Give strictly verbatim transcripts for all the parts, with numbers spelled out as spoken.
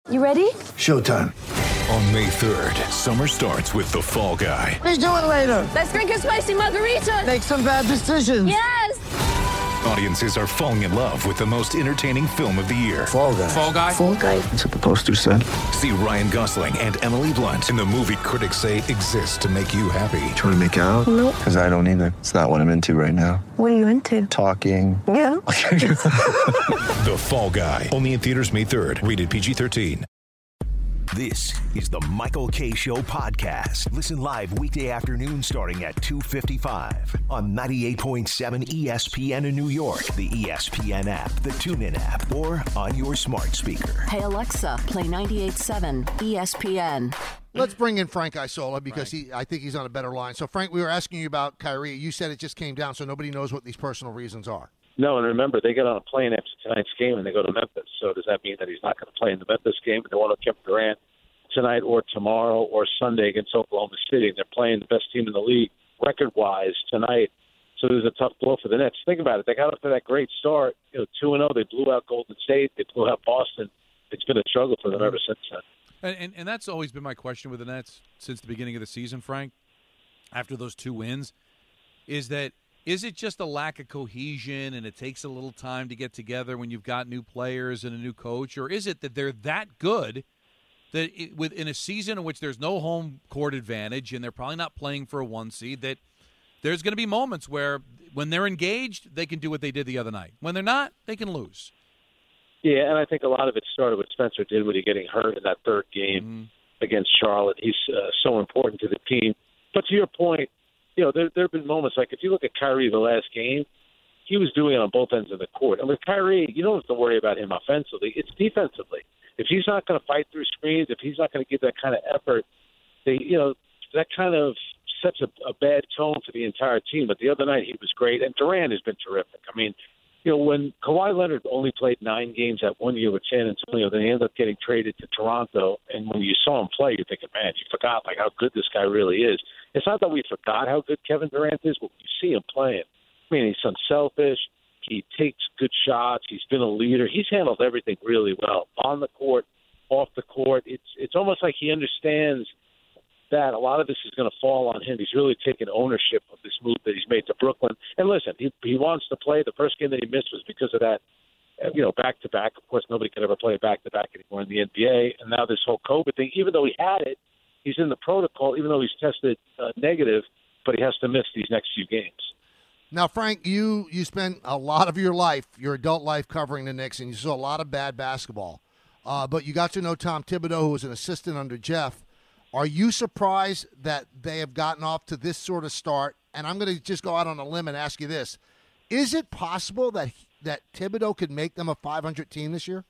You ready? Showtime. On May third, summer starts with The Fall Guy. Let's do it later. Let's drink a spicy margarita. Make some bad decisions. Yes! Audiences are falling in love with the most entertaining film of the year. Fall Guy. Fall Guy? Fall guy. That's what the poster said. See Ryan Gosling and Emily Blunt in the movie critics say exists to make you happy. Trying to make it out? Nope. Because I don't either. It's not what I'm into right now. What are you into? Talking. Yeah. The Fall Guy. Only in theaters May third. Rated P G thirteen. This is the Michael Kay Show podcast. Listen live weekday afternoon starting at two fifty-five on ninety-eight point seven E S P N in New York, the E S P N app, the TuneIn app, or on your smart speaker. Hey, Alexa, play ninety-eight point seven E S P N. Let's bring in Frank Isola because he, I think he's on a better line. So, Frank, we were asking you about Kyrie. You said it just came down, so nobody knows what these personal reasons are. No, and remember, they get on a plane after tonight's game and they go to Memphis. So does that mean that he's not going to play in the Memphis game? They want to Kevin Durant tonight or tomorrow or Sunday against Oklahoma City. And they're playing the best team in the league record-wise tonight. So there's a tough blow for the Nets. Think about it. They got up to that great start, you know, two and oh. They blew out Golden State. They blew out Boston. It's been a struggle for them ever since then. And, and, and that's always been my question with the Nets since the beginning of the season, Frank, after those two wins, is that is it just a lack of cohesion and it takes a little time to get together when you've got new players and a new coach? Or is it that they're that good that it, within a season in which there's no home court advantage and they're probably not playing for a one seed, that there's going to be moments where when they're engaged, they can do what they did the other night. When they're not, they can lose. Yeah, and I think a lot of it started with Spencer Dinwiddie getting hurt in that third game mm-hmm. against Charlotte. He's uh, so important to the team. But to your point, you know, there, there have been moments, like if you look at Kyrie the last game, he was doing it on both ends of the court. And with Kyrie, you don't have to worry about him offensively. It's defensively. If he's not going to fight through screens, if he's not going to give that kind of effort, they, you know, that kind of sets a, a bad tone for the entire team. But the other night he was great, and Durant has been terrific. I mean, you know, when Kawhi Leonard only played nine games that one year with San Antonio, then he ended up getting traded to Toronto. And when you saw him play, you're thinking, man, you forgot like how good this guy really is. It's not that we forgot how good Kevin Durant is, but you see him playing. I mean, he's unselfish. He takes good shots. He's been a leader. He's handled everything really well on the court, off the court. It's it's almost like he understands that a lot of this is going to fall on him. He's really taken ownership of this move that he's made to Brooklyn. And listen, he he wants to play. The first game that he missed was because of that, you know, back-to-back. Of course, nobody can ever play back-to-back anymore in the N B A. And now this whole COVID thing, even though he had it, he's in the protocol, even though he's tested uh, negative, but he has to miss these next few games. Now, Frank, you, you spent a lot of your life, your adult life, covering the Knicks, and you saw a lot of bad basketball. Uh, but you got to know Tom Thibodeau, who was an assistant under Jeff. Are you surprised that they have gotten off to this sort of start? And I'm going to just go out on a limb and ask you this. Is it possible that that Thibodeau could make them a five hundred team this year?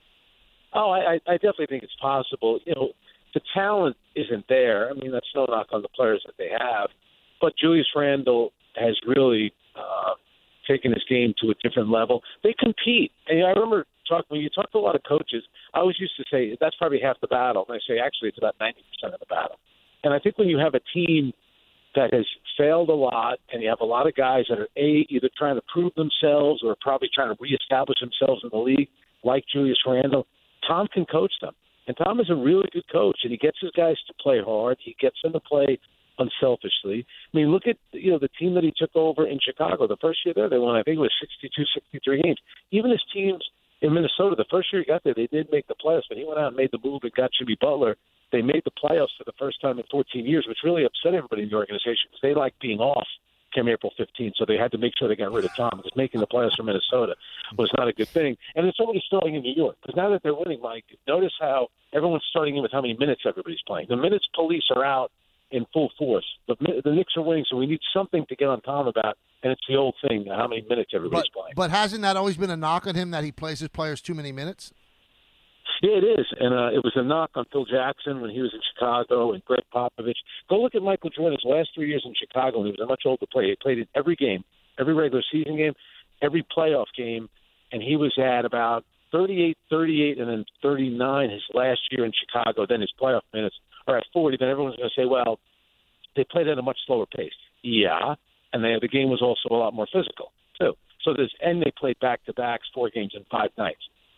Oh, I, I definitely think it's possible. You know, the talent isn't there. I mean, that's no knock on the players that they have. But Julius Randle has really uh, taken his game to a different level. They compete. And I remember talking, when you talk to a lot of coaches, I always used to say, that's probably half the battle. And I say, actually, it's about ninety percent of the battle. And I think when you have a team that has failed a lot and you have a lot of guys that are, A, either trying to prove themselves or probably trying to reestablish themselves in the league, like Julius Randle, Tom can coach them. And Tom is a really good coach, and he gets his guys to play hard. He gets them to play unselfishly. I mean, look at, you know, the team that he took over in Chicago. The first year there, they won, I think it was sixty-two, sixty-three games. Even his teams in Minnesota, the first year he got there, they did make the playoffs, but he went out and made the move and got Jimmy Butler. They made the playoffs for the first time in fourteen years, which really upset everybody in the organization because they like being off come April fifteenth, so they had to make sure they got rid of Tom because making the playoffs for Minnesota was not a good thing. And it's already starting in New York because now that they're winning, Mike, notice how everyone's starting in with how many minutes everybody's playing. The minutes police are out in full force. The, the Knicks are winning, so we need something to get on Tom about, and it's the old thing, how many minutes everybody's but, playing. But hasn't that always been a knock on him that he plays his players too many minutes? Yeah, it is, and uh, it was a knock on Phil Jackson when he was in Chicago and Greg Popovich. Go look at Michael Jordan's last three years in Chicago when he was a much older player. He played in every game, every regular season game, every playoff game, and he was at about thirty-eight, thirty-eight, and then thirty-nine his last year in Chicago. Then his playoff minutes are at forty. Then everyone's going to say, well, they played at a much slower pace. Yeah, and they, the game was also a lot more physical, too. So there's, and they played back-to-backs, four games in five nights.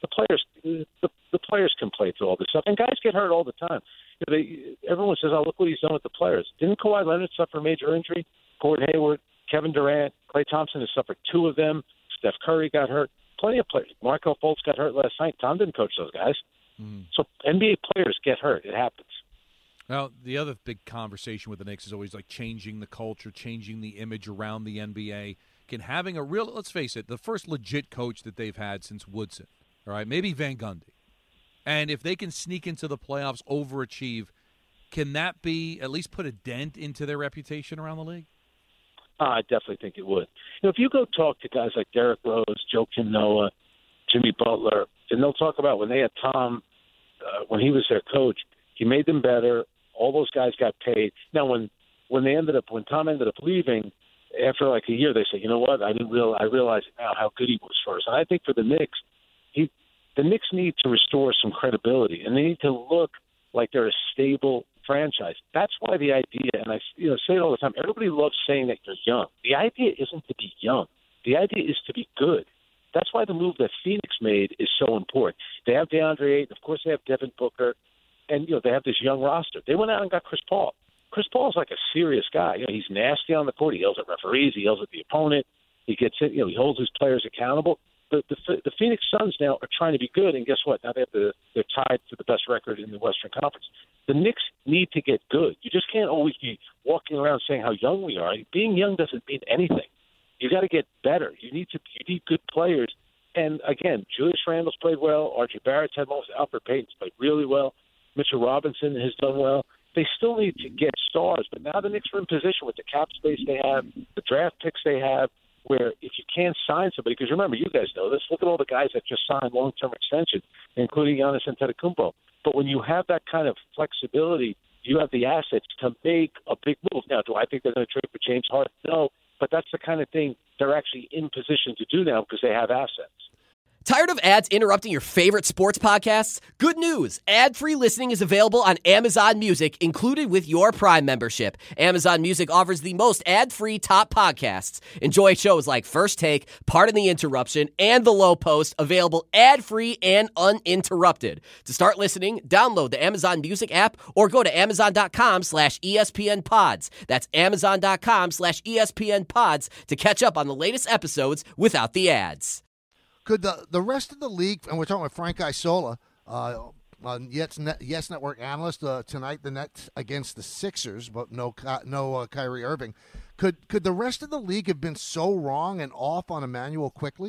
the players the, the players can play through all this stuff, and guys get hurt all the time. You know, they, everyone says, "Oh, look what he's done with the players." Didn't Kawhi Leonard suffer a major injury? Gordon Hayward, Kevin Durant, Klay Thompson has suffered two of them. Steph Curry got hurt. Plenty of players. Marco Fultz got hurt last night. Tom didn't coach those guys. Mm. So N B A players get hurt. It happens. Now, the other big conversation with the Knicks is always like changing the culture, changing the image around the N B A. Can having a real, let's face it, the first legit coach that they've had since Woodson, all right, maybe Van Gundy. And if they can sneak into the playoffs, overachieve, can that be at least put a dent into their reputation around the league? Uh, I definitely think it would. You know, if you go talk to guys like Derrick Rose, Joakim Noah, Jimmy Butler, and they'll talk about when they had Tom, uh, when he was their coach, he made them better. All those guys got paid. Now, when when they ended up, when Tom ended up leaving, after like a year, they said, you know what, I didn't real, I realize now how good he was for us. And I think for the Knicks, he, the Knicks need to restore some credibility, and they need to look like they're a stable franchise. That's why the idea, and I you know say it all the time, everybody loves saying that you're young. The idea isn't to be young. The idea is to be good. That's why the move that Phoenix made is so important. They have DeAndre Ayton. Of course, they have Devin Booker. And, you know, they have this young roster. They went out and got Chris Paul. Chris Paul is like a serious guy. You know, he's nasty on the court. He yells at referees. He yells at the opponent. He gets it. You know, he holds his players accountable. The, the the Phoenix Suns now are trying to be good, and guess what? Now they have the, they're tied for the best record in the Western Conference. The Knicks need to get good. You just can't always be walking around saying how young we are. Being young doesn't mean anything. You got to get better. You need to you need good players. And again, Julius Randle's played well. R J Barrett's had most. Alfred Payton's played really well. Mitchell Robinson has done well. They still need to get stars, but now the Knicks are in position with the cap space they have, the draft picks they have, where if you can't sign somebody, because remember, you guys know this, look at all the guys that just signed long-term extensions, including Giannis Antetokounmpo. But when you have that kind of flexibility, you have the assets to make a big move. Now, do I think they're going to trade for James Harden? No, but that's the kind of thing they're actually in position to do now because they have assets. Tired of ads interrupting your favorite sports podcasts? Good news! Ad-free listening is available on Amazon Music, included with your Prime membership. Amazon Music offers the most ad-free top podcasts. Enjoy shows like First Take, Pardon the Interruption, and The Low Post, available ad-free and uninterrupted. To start listening, download the Amazon Music app or go to amazon.com slash ESPN pods. That's amazon.com slash ESPN pods to catch up on the latest episodes without the ads. Could the, the rest of the league, and we're talking with Frank Isola, uh, on Yes, Net, Yes Network analyst uh, tonight, the Nets against the Sixers, but no no uh, Kyrie Irving. Could could the rest of the league have been so wrong and off on Emmanuel quickly?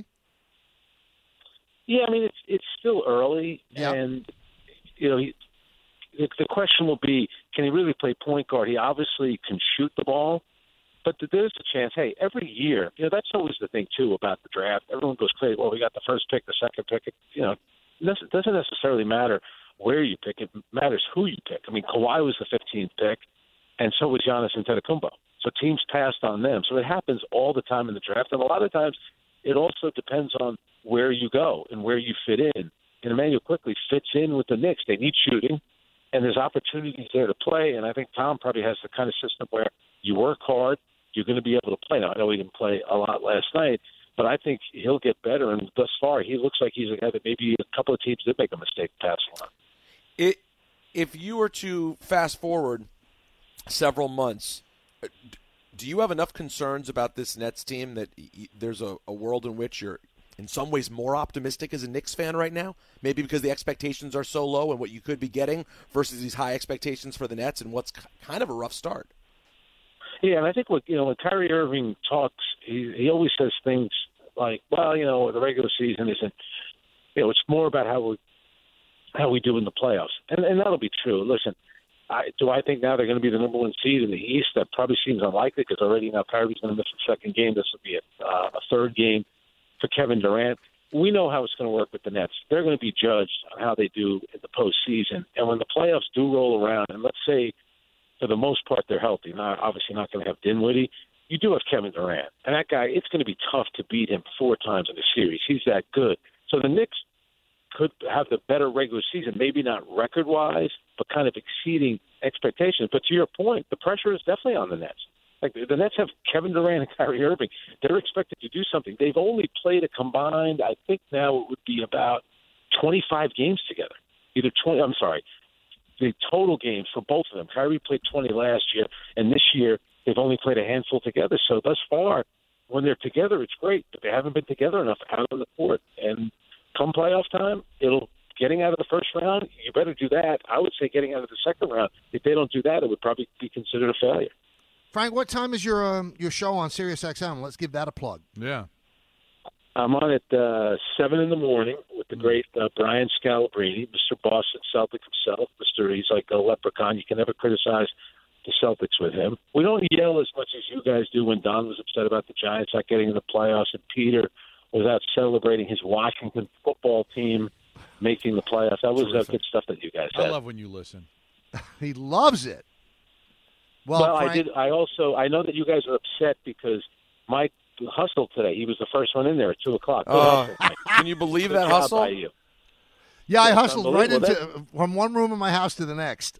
Yeah, I mean, it's it's still early, yeah. and you know, he, the, the question will be, can he really play point guard? He obviously can shoot the ball. But there's a chance, hey, every year, you know, that's always the thing, too, about the draft. Everyone goes crazy, well, we got the first pick, the second pick. It, you know, it doesn't necessarily matter where you pick. It matters who you pick. I mean, Kawhi was the fifteenth pick, and so was Giannis Antetokounmpo. So teams passed on them. So it happens all the time in the draft. And a lot of times it also depends on where you go and where you fit in. And Emmanuel quickly fits in with the Knicks. They need shooting, and there's opportunities there to play. And I think Tom probably has the kind of system where you work hard, you're going to be able to play. Now, I know he didn't play a lot last night, but I think he'll get better. And thus far, he looks like he's a guy that maybe a couple of teams did make a mistake passing on. It, if you were to fast forward several months, do you have enough concerns about this Nets team that there's a, a world in which you're in some ways more optimistic as a Knicks fan right now? Maybe because the expectations are so low and what you could be getting versus these high expectations for the Nets and what's kind of a rough start. Yeah, and I think what you know when Kyrie Irving talks, he he always says things like, "Well, you know, the regular season isn't. You know, it's more about how we how we do in the playoffs," and and that'll be true. Listen, I, do I think now they're going to be the number one seed in the East? That probably seems unlikely because already now Kyrie's going to miss the second game. This will be a, uh, a third game for Kevin Durant. We know how it's going to work with the Nets. They're going to be judged on how they do in the postseason, and when the playoffs do roll around, and let's say, for the most part, they're healthy. Not obviously not going to have Dinwiddie. You do have Kevin Durant, and that guy. It's going to be tough to beat him four times in a series. He's that good. So the Knicks could have the better regular season, maybe not record-wise, but kind of exceeding expectations. But to your point, the pressure is definitely on the Nets. Like the Nets have Kevin Durant and Kyrie Irving. They're expected to do something. They've only played a combined, I think now it would be about twenty-five games together. Either twenty, I'm sorry, the total games for both of them. Kyrie played twenty last year, and this year they've only played a handful together. So thus far, when they're together, it's great, but they haven't been together enough out on the court. And come playoff time, it'll getting out of the first round, you better do that. I would say getting out of the second round. If they don't do that, it would probably be considered a failure. Frank, what time is your um, your show on Sirius X M? Let's give that a plug. Yeah. I'm on at uh, seven in the morning with the great uh, Brian Scalabrine, Mister Boston Celtic himself. Mister He's like a leprechaun. You can never criticize the Celtics with him. We don't yell as much as you guys do when Don was upset about the Giants not getting in the playoffs and Peter was out celebrating his Washington football team making the playoffs. That was uh, good stuff that you guys had. I love when you listen. He loves it. Well, well Frank, I did. I also I know that you guys are upset because Mike hustled today. He was the first one in there at two o'clock. Uh, can you believe that hustle? By you. Yeah, I That's hustled right into that, from one room of my house to the next.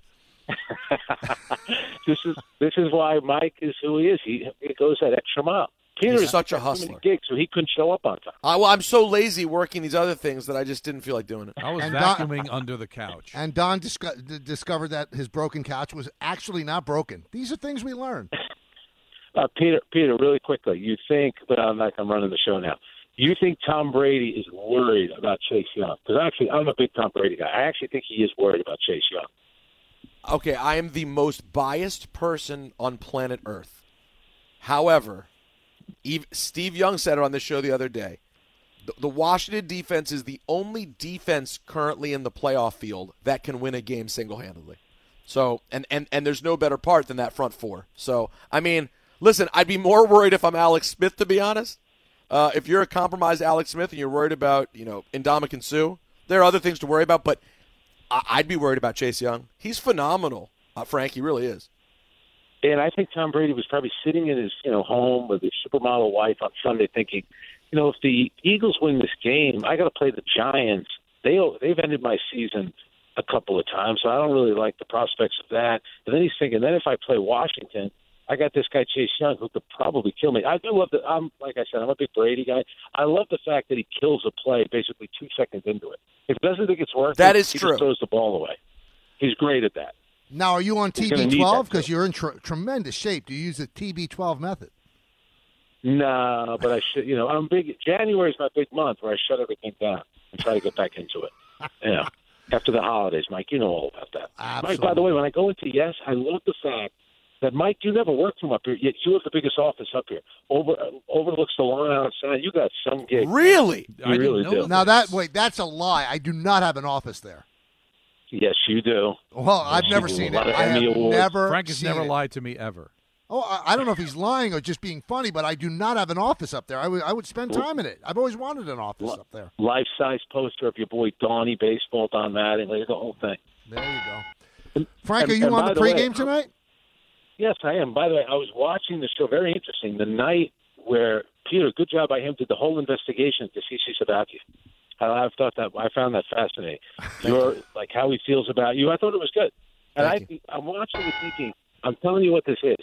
this is this is why Mike is who he is. He, he goes that extra mile. Peter He's such a hustler. Gig, so he couldn't show up on time. I, well, I'm so lazy working these other things that I just didn't feel like doing it. I was And vacuuming Don- under the couch. And Don disco- d- discovered that his broken couch was actually not broken. These are things we learn. Uh, Peter, Peter, really quickly, you think, but I'm not I'm running the show now. You think Tom Brady is worried about Chase Young? Because actually, I'm a big Tom Brady guy. I actually think he is worried about Chase Young. Okay, I am the most biased person on planet Earth. However, Eve, Steve Young said it on this show the other day. The, the Washington defense is the only defense currently in the playoff field that can win a game single-handedly. So, and, and, and there's no better part than that front four. So, I mean, listen, I'd be more worried if I'm Alex Smith, to be honest. Uh, if you're a compromised Alex Smith and you're worried about, you know, Ndamukong Suh, there are other things to worry about, but I- I'd be worried about Chase Young. He's phenomenal, uh, Frank. He really is. And I think Tom Brady was probably sitting in his, you know, home with his supermodel wife on Sunday thinking, you know, if the Eagles win this game, I got to play the Giants. They, they've ended my season a couple of times, so I don't really like the prospects of that. And then he's thinking, then if I play Washington, I got this guy Chase Young who could probably kill me. I do love that. I'm like I said, I'm a big Brady guy. I love the fact that he kills a play basically two seconds into it. If he doesn't think it's working, that is he true. just throws the ball away. He's great at that. Now, are you on He's T gonna B need twelve? that, Because too. you're in tr- tremendous shape. Do you use the T B twelve method? No, but I should. You know, I'm big. January is my big month where I shut everything down and try to get back into it. Yeah, after the holidays, Mike, you know all about that. Absolutely. Mike, by the way, when I go into Yes, I love the fact that Mike, you never work from up here. Yet you have the biggest office up here. Over overlooks the lawn outside. You got some gig. Really? You I didn't really know do. that. Now, that wait, that's a lie. I do not have an office there. Yes, you do. Well, I've Yes, never you do. seen A it. lot of I have Emmy awards. never Frank has seen never it. lied to me ever. Oh, I, I don't know if he's lying or just being funny, but I do not have an office up there. I would I would spend time in it. I've always wanted an office up there. Life-size poster of your boy Donnie Baseball, Don Mattingly, the whole thing. There you go. Frank, And- are you and on by the the way, pregame tonight? Yes, I am. By the way, I was watching the show. Very interesting. The night where Peter, good job by him, did the whole investigation to C C Sabathia. I, I've thought that I found that fascinating. Your like how he feels about you. I thought it was good. And I, Thank I'm watching and thinking, I'm telling you what this is.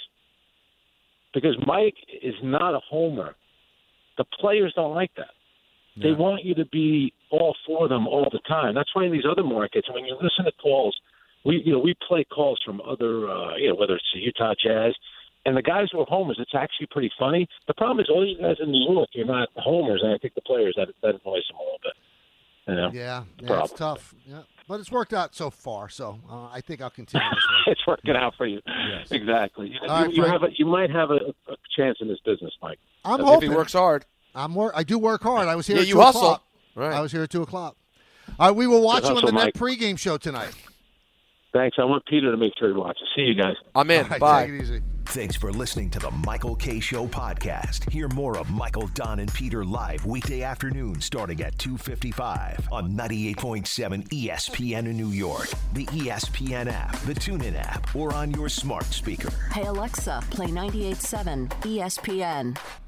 Because Mike is not a homer. The players don't like that. They Yeah. want you to be all for them all the time. That's why in these other markets, when you listen to calls, we you know we play calls from other uh, you know whether it's the Utah Jazz, and the guys who are homers, it's actually pretty funny. The problem is all you guys in New York, you're not homers, and I think the players that that annoys them a little bit. You know? Yeah, yeah, Problem. it's tough. Yeah, but it's worked out so far, so uh, I think I'll continue this way. It's working out for you. Yes. Exactly. You, All right, you, you Frank. have a, you might have a, a chance in this business, Mike. I'm If hoping. he works hard. I'm work. I do work hard. I was here Yeah, at you two hustle. o'clock. Right. I was here at two o'clock. All right, we will watch Good you on the hustle, Net Mike. pregame show tonight. Thanks. I want Peter to make sure he watches. See you guys. I'm in. All right, Bye. take it easy. Thanks for listening to the Michael K. Show podcast. Hear more of Michael, Don, and Peter live weekday afternoon starting at two fifty-five on ninety-eight point seven E S P N in New York, the E S P N app, the TuneIn app, or on your smart speaker. Hey Alexa, play ninety-eight point seven E S P N.